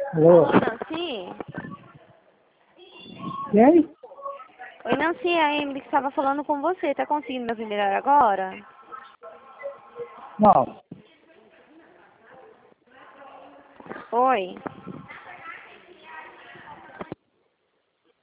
Alô? Alô, Nancy? Quem? Oi, Nancy, é a Emily que estava falando com você. Tá conseguindo me ouvir melhor agora? Não. Oi.